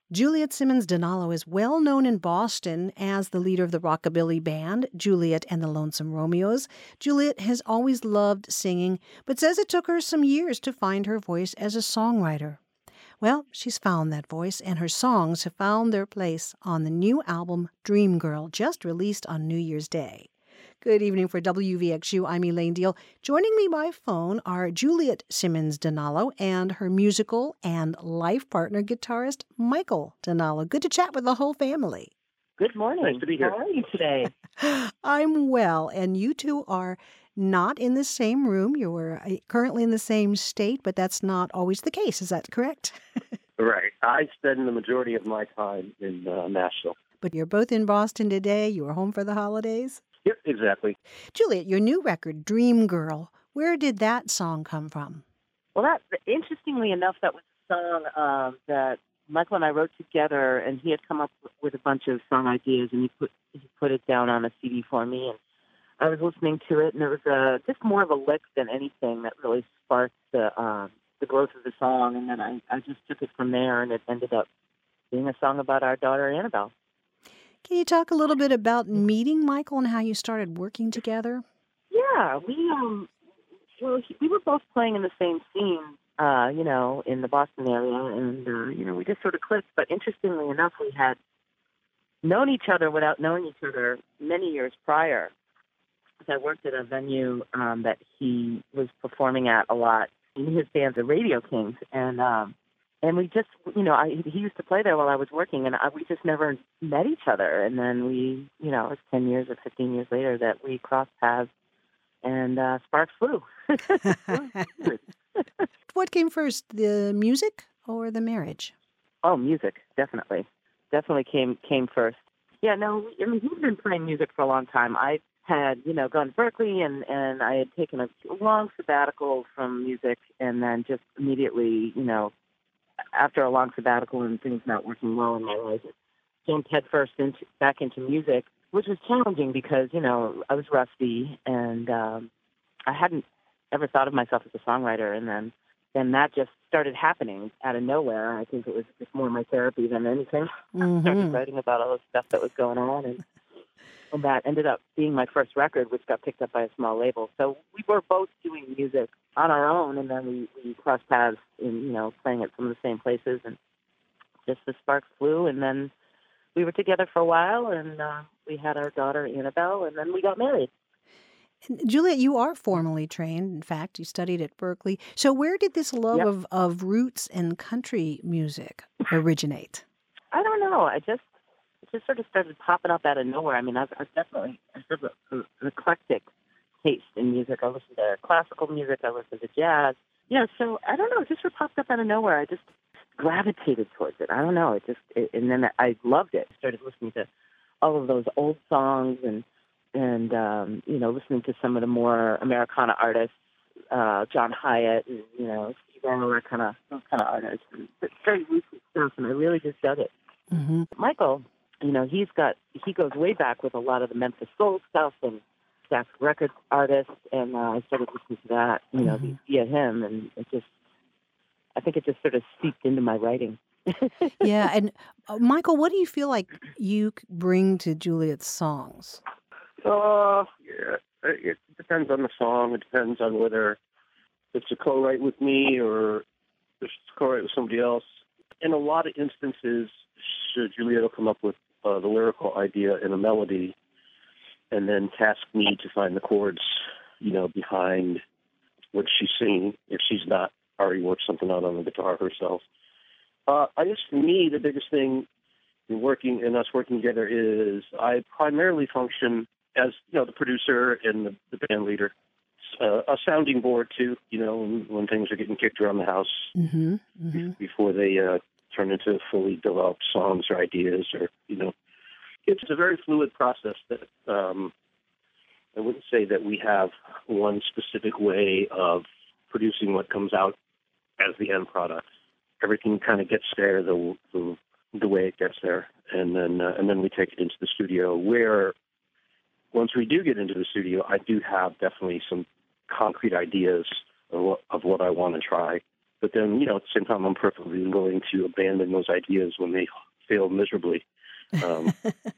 Juliet Simmons Donalo is well known in Boston as the leader of the rockabilly band, Juliet and the Lonesome Romeos. Juliet has always loved singing, but says it took her some years to find her voice as a songwriter. Well, she's found that voice, and her songs have found their place on the new album Dream Girl, just released on New Year's Day. Good evening for WVXU. I'm Elaine Deal. Joining me by phone are Juliet Simmons Donalo and her musical and life partner, guitarist Michael Donalo. Good to chat with the whole family. Good morning. Nice to be here. How are you today? I'm well, and you two are not in the same room. You are currently in the same state, but that's not always the case. Is that correct? Right. I spend the majority of my time in Nashville. But you're both in Boston today. You are home for the holidays? Yep, exactly. Juliet, your new record, Dream Girl, where did that song come from? Well, interestingly enough, that was a song that Michael and I wrote together, and he had come up with a bunch of song ideas, and he put it down on a CD for me, and I was listening to it, and it was just more of a lick than anything that really sparked the growth of the song, and then I just took it from there, and it ended up being a song about our daughter, Annabelle. Can you talk a little bit about meeting Michael and how you started working together? Yeah, we were both playing in the same scene, in the Boston area, and we just sort of clicked. But interestingly enough, we had known each other without knowing each other many years prior. I worked at a venue that he was performing at a lot. His band, the Radio Kings, and we just, he used to play there while I was working, and we just never met each other. And then it was 10 years or 15 years later that we crossed paths, and sparks flew. What came first, the music or the marriage? Oh, music, definitely. Definitely came first. Yeah, no, he's been playing music for a long time. I had, gone to Berkeley, and I had taken a long sabbatical from music, and then just immediately, after a long sabbatical and things not working well in my life, jumped headfirst back into music, which was challenging because, I was rusty, and I hadn't ever thought of myself as a songwriter, and then that just started happening out of nowhere. I think it was just more my therapy than anything. Mm-hmm. I started writing about all the stuff that was going on, and that ended up being my first record, which got picked up by a small label. So we were both doing music on our own, and then we crossed paths in, playing at some of the same places, and just the sparks flew, and then we were together for a while, and we had our daughter, Annabelle, and then we got married. And Juliet, you are formally trained. In fact, you studied at Berkeley. So where did this love of roots and country music originate? I don't know. It just sort of started popping up out of nowhere. I mean, I've definitely an eclectic taste in music. I listen to classical music. I listen to jazz. Yeah, so I don't know. It just sort of popped up out of nowhere. I just gravitated towards it. I don't know. And then I loved it. I started listening to all of those old songs and listening to some of the more Americana artists, John Hyatt, and, Steve Earle, those kind of artists. And it's very recent stuff, and I really just dug it. Mm-hmm. Michael, he goes way back with a lot of the Memphis Soul stuff and Stax Records artists, and I started listening to that, via him, and I think it just sort of seeped into my writing. Yeah, and Michael, what do you feel like you bring to Juliet's songs? It depends on the song. It depends on whether it's a co-write with me or it's a co-write with somebody else. In a lot of instances, Juliet will come up with the lyrical idea and a melody, and then task me to find the chords, behind what she's singing, if she's not already worked something out on the guitar herself. I guess for me, the biggest thing in us working together is I primarily function as, the producer and the band leader. A sounding board, too, when things are getting kicked around the house before they turn into fully developed songs or ideas or. It's a very fluid process that I wouldn't say that we have one specific way of producing what comes out as the end product. Everything kind of gets there the way it gets there, and then we take it into the studio. Where once we do get into the studio, I do have definitely some concrete ideas of what I want to try, But then, at the same time, I'm perfectly willing to abandon those ideas when they fail miserably. Um,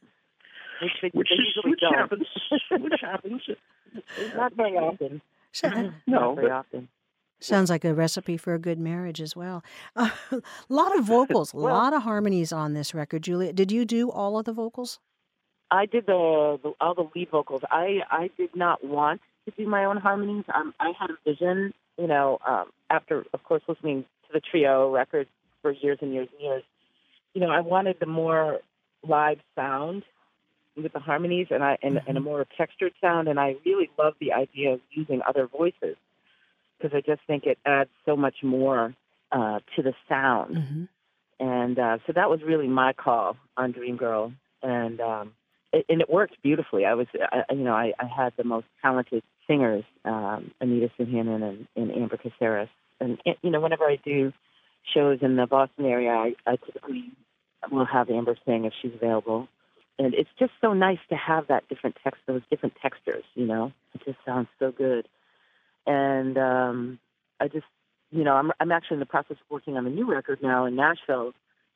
which happens. Which happens. Not very often. No, Not very often. Sounds like a recipe for a good marriage as well. A lot of vocals, a lot of harmonies on this record. Juliet, did you do all of the vocals? I did all the lead vocals. I did not want to do my own harmonies. I had a vision, after, of course, listening to the trio record for years and years and years. I wanted the more live sound with the harmonies and a more textured sound, and I really love the idea of using other voices because I just think it adds so much more to the sound. Mm-hmm. And so that was really my call on Dream Girl, and it worked beautifully. I had the most talented singers, Anita Suhanen and Amber Caceres, and whenever I do shows in the Boston area, I typically will have Amber sing if she's available. And it's just so nice to have those different textures, It just sounds so good. And I just, I'm actually in the process of working on the new record now in Nashville.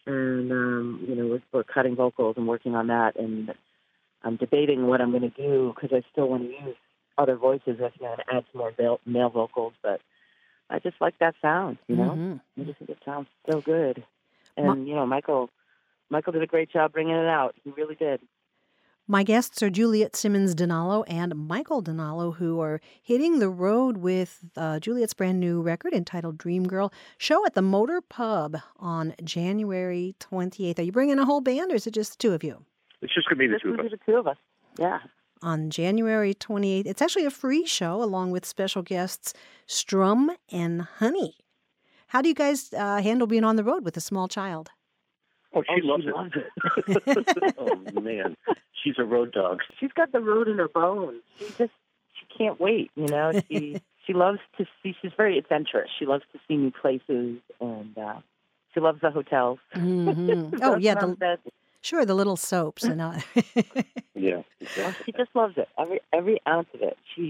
And, we're cutting vocals and working on that. And I'm debating what I'm going to do because I still want to use other voices and add some more male vocals. But I just like that sound, Mm-hmm. I just think it sounds so good. And, Michael did a great job bringing it out. He really did. My guests are Juliet Simmons Dinallo and Michael Dinallo, who are hitting the road with Juliet's brand new record entitled Dream Girl. Show at the Motor Pub on January 28th. Are you bringing a whole band, or is it just the two of you? It's just going to be the two of us. The two of us, yeah. On January 28th. It's actually a free show along with special guests Strum and Honey. How do you guys handle being on the road with a small child? Oh, she loves it. Oh, man. She's a road dog. She's got the road in her bones. She can't wait, She loves to see, she's very adventurous. She loves to see new places, and she loves the hotels. Mm-hmm. Oh, yeah. Sure, the little soaps. And Yeah. Well, she just loves it, every ounce of it. She,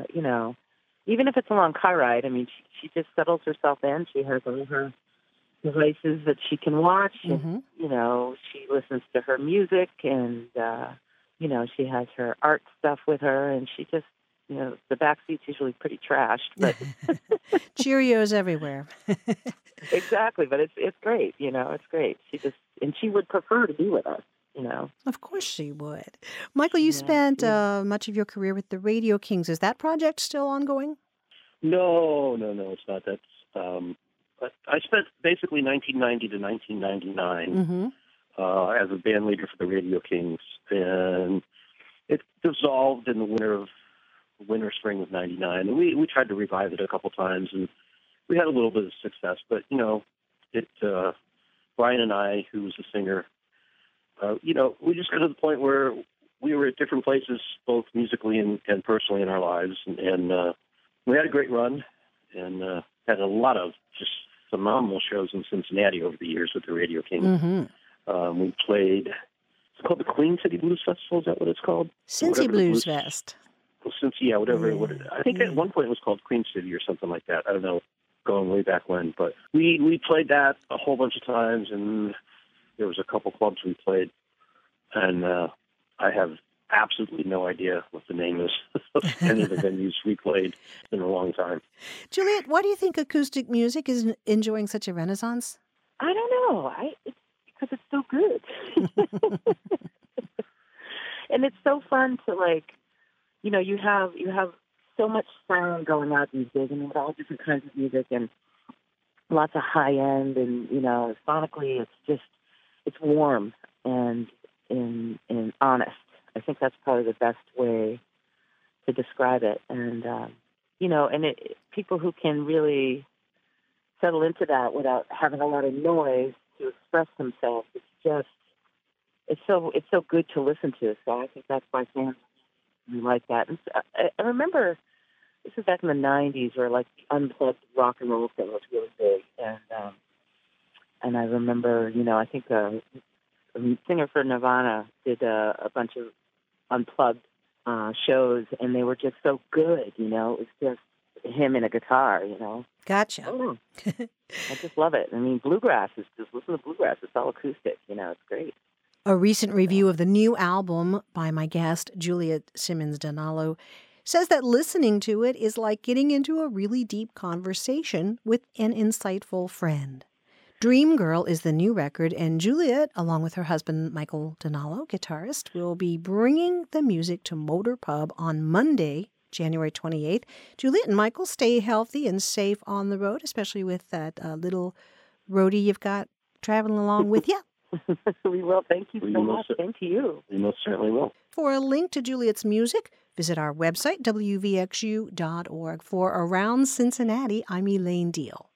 even if it's a long car ride, she just settles herself in. She has all her devices that she can watch, and she listens to her music, and she has her art stuff with her, and she just the back seat's usually pretty trashed, but Cheerios everywhere. Exactly, but it's great, it's great. She would prefer to be with us, Of course she would. Michael, you spent much of your career with the Radio Kings. Is that project still ongoing? No, it's not. That's but I spent basically 1990 to 1999 as a band leader for the Radio Kings, and it dissolved in the winter spring of '99. And we tried to revive it a couple times, and we had a little bit of success. But Brian and I, who was the singer, we just got to the point where we were at different places, both musically and personally in our lives, and we had a great run, and had a lot of just phenomenal shows in Cincinnati over the years with the Radio Kings. Mm-hmm. We played, it's called the Queen City Blues Festival, is that what it's called? Cincy Blues Fest. Well, whatever. I think at one point it was called Queen City or something like that. I don't know, going way back when. But we played that a whole bunch of times, and there was a couple clubs we played. And I have absolutely no idea what the name is of any of the venues we played in a long time. Juliet, why do you think acoustic music is enjoying such a renaissance? I don't know. It's because it's so good. And it's so fun to you have so much sound going out these days, with all different kinds of music and lots of high end, and sonically it's warm and honest. I think that's probably the best way to describe it. And people who can really settle into that without having a lot of noise to express themselves, it's so good to listen to. So I think that's why fans really like that. And I remember this is back in the '90s, where the unplugged rock and roll thing was really big, and I remember I think a singer for Nirvana did a bunch of unplugged shows, and they were just so good. It was just him and a guitar, you know. Gotcha. Oh, I just love it. I mean, bluegrass is just listen to bluegrass. It's all acoustic, you know. It's great. A recent review of the new album by my guest, Juliet Simmons Donalo, says that listening to it is like getting into a really deep conversation with an insightful friend. Dream Girl is the new record, and Juliet, along with her husband, Michael Donalo, guitarist, will be bringing the music to Motor Pub on Monday, January 28th. Juliet and Michael, stay healthy and safe on the road, especially with that little roadie you've got traveling along with you. We will. Thank you so much. Thank you. We most certainly will. For a link to Juliet's music, visit our website, wvxu.org. For Around Cincinnati, I'm Elaine Deal.